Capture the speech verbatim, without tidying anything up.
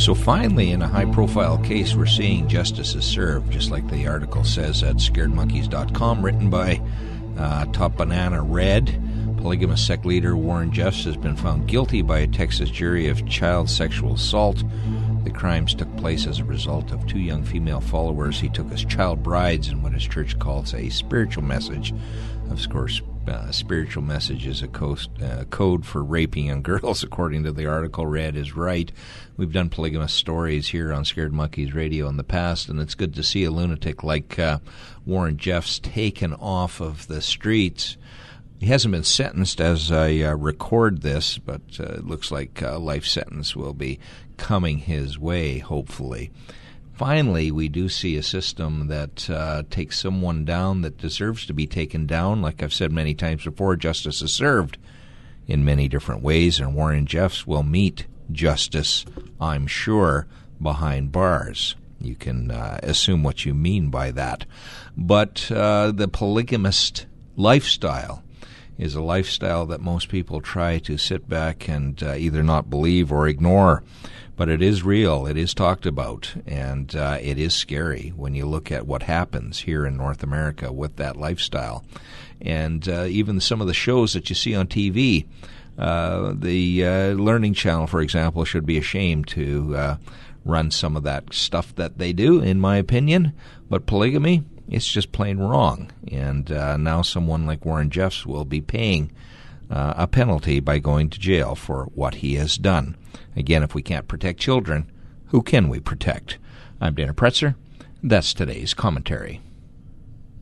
So finally, in a high-profile case, we're seeing justice is served, just like the article says at scared monkeys dot com, written by uh, Top Banana Red. Polygamous sect leader Warren Jeffs has been found guilty by a Texas jury of child sexual assault. The crimes took place as a result of two young female followers he took as child brides in what his church calls a spiritual message. Of course, uh, spiritual message is a coast, uh, code for raping young girls, according to the article. Red is right. We've done polygamous stories here on Scared Monkeys Radio in the past, and it's good to see a lunatic like uh, Warren Jeffs taken off of the streets. He hasn't been sentenced as I uh, record this, but uh, it looks like a life sentence will be coming his way, hopefully. Finally, we do see a system that uh, takes someone down that deserves to be taken down. Like I've said many times before, justice is served in many different ways, and Warren Jeffs will meet justice, I'm sure, behind bars. You can uh, assume what you mean by that. But uh, the polygamist lifestyle is a lifestyle that most people try to sit back and uh, either not believe or ignore. But it is real, it is talked about, and uh, it is scary when you look at what happens here in North America with that lifestyle. And uh, even some of the shows that you see on T V, uh, the uh, Learning Channel, for example, should be ashamed to uh, run some of that stuff that they do, in my opinion. But polygamy, it's just plain wrong. And uh, now someone like Warren Jeffs will be paying uh, a penalty by going to jail for what he has done. Again, if we can't protect children, who can we protect? I'm Dana Pretzer. That's today's commentary.